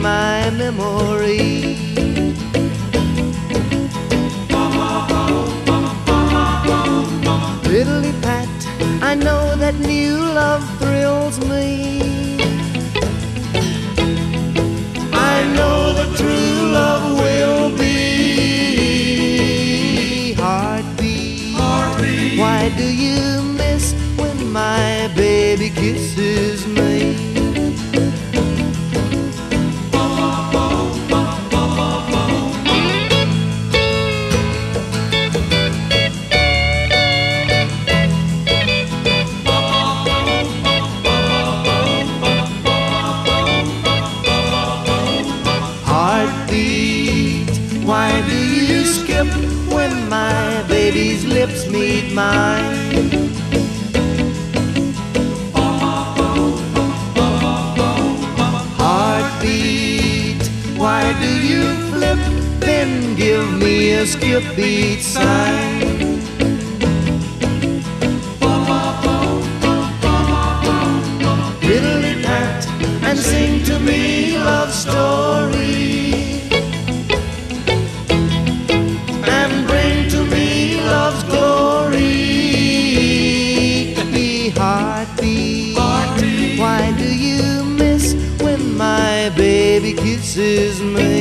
my memory. Piddly pat, I know that new love thrills me. I know that true love will be. Heartbeat, heartbeat, why do you miss when my baby kisses me? Heartbeat, why do you skip when my baby's lips meet mine? Heartbeat, why do you flip, then give me a skip beat sign? Riddle-it-pat and sing to me love story, and bring to me love's glory. Heartbeat, heartbeat, why do you miss when my baby kisses me?